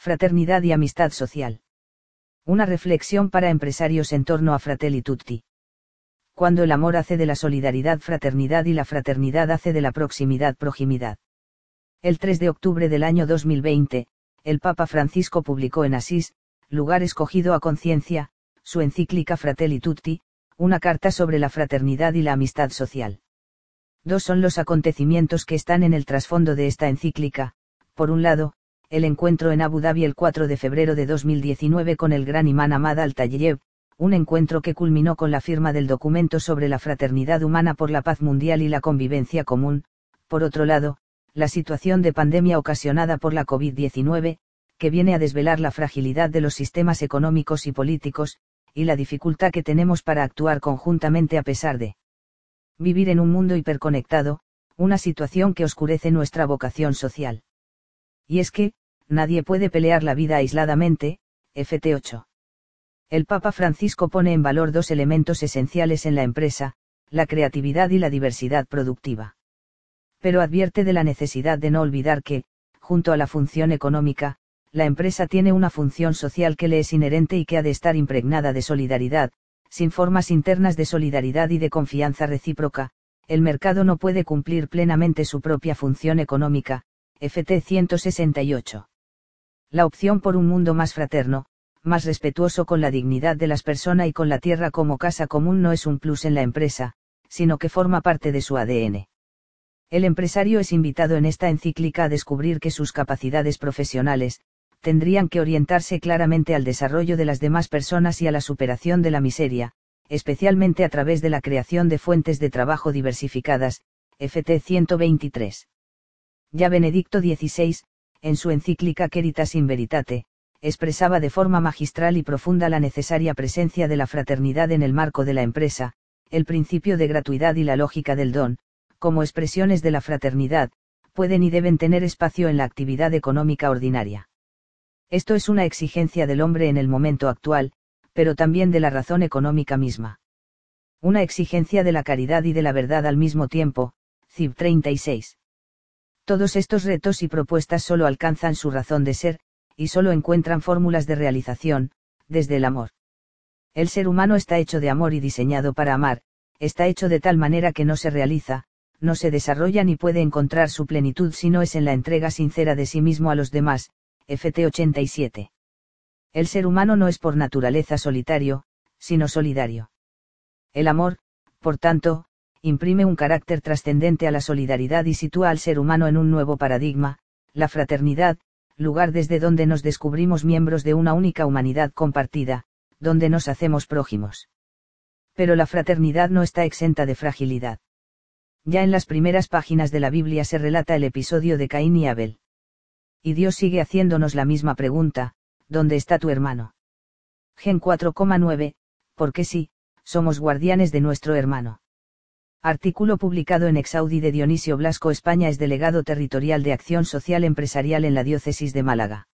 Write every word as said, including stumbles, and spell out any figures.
Fraternidad y amistad social. Una reflexión para empresarios en torno a Fratelli Tutti. Cuando el amor hace de la solidaridad fraternidad y la fraternidad hace de la proximidad proximidad. El tres de octubre del año dos mil veinte, el Papa Francisco publicó en Asís, lugar escogido a conciencia, su encíclica Fratelli Tutti, una carta sobre la fraternidad y la amistad social. Dos son los acontecimientos que están en el trasfondo de esta encíclica: por un lado, el encuentro en Abu Dhabi el cuatro de febrero de dos mil diecinueve con el gran imán Ahmad al-Tayeeb, un encuentro que culminó con la firma del documento sobre la fraternidad humana por la paz mundial y la convivencia común; por otro lado, la situación de pandemia ocasionada por la COVID diecinueve, que viene a desvelar la fragilidad de los sistemas económicos y políticos, y la dificultad que tenemos para actuar conjuntamente a pesar de vivir en un mundo hiperconectado, una situación que oscurece nuestra vocación social. Y es que, nadie puede pelear la vida aisladamente, F T ocho. El Papa Francisco pone en valor dos elementos esenciales en la empresa, la creatividad y la diversidad productiva. Pero advierte de la necesidad de no olvidar que, junto a la función económica, la empresa tiene una función social que le es inherente y que ha de estar impregnada de solidaridad. Sin formas internas de solidaridad y de confianza recíproca, el mercado no puede cumplir plenamente su propia función económica. F T ciento sesenta y ocho. La opción por un mundo más fraterno, más respetuoso con la dignidad de las personas y con la tierra como casa común no es un plus en la empresa, sino que forma parte de su A D N. El empresario es invitado en esta encíclica a descubrir que sus capacidades profesionales tendrían que orientarse claramente al desarrollo de las demás personas y a la superación de la miseria, especialmente a través de la creación de fuentes de trabajo diversificadas. F T ciento veintitrés. Ya Benedicto dieciséis, en su encíclica Caritas in Veritate, expresaba de forma magistral y profunda la necesaria presencia de la fraternidad en el marco de la empresa, el principio de gratuidad y la lógica del don, como expresiones de la fraternidad, pueden y deben tener espacio en la actividad económica ordinaria. Esto es una exigencia del hombre en el momento actual, pero también de la razón económica misma. Una exigencia de la caridad y de la verdad al mismo tiempo. C I B treinta y seis. Todos estos retos y propuestas solo alcanzan su razón de ser, y solo encuentran fórmulas de realización, desde el amor. El ser humano está hecho de amor y diseñado para amar, está hecho de tal manera que no se realiza, no se desarrolla ni puede encontrar su plenitud si no es en la entrega sincera de sí mismo a los demás. F T ochenta y siete. El ser humano no es por naturaleza solitario, sino solidario. El amor, por tanto, imprime un carácter trascendente a la solidaridad y sitúa al ser humano en un nuevo paradigma, la fraternidad, lugar desde donde nos descubrimos miembros de una única humanidad compartida, donde nos hacemos prójimos. Pero la fraternidad no está exenta de fragilidad. Ya en las primeras páginas de la Biblia se relata el episodio de Caín y Abel. Y Dios sigue haciéndonos la misma pregunta: ¿dónde está tu hermano? Gen cuatro coma nueve, porque sí, somos guardianes de nuestro hermano. Artículo publicado en Exaudi de Dionisio Blasco. España es delegado territorial de Acción Social Empresarial en la Diócesis de Málaga.